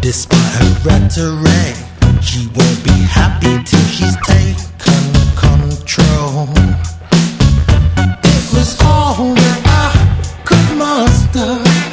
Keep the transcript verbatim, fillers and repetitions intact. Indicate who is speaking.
Speaker 1: Despite her rhetoric, she won't be happy till she's taken control. It was all that I could muster.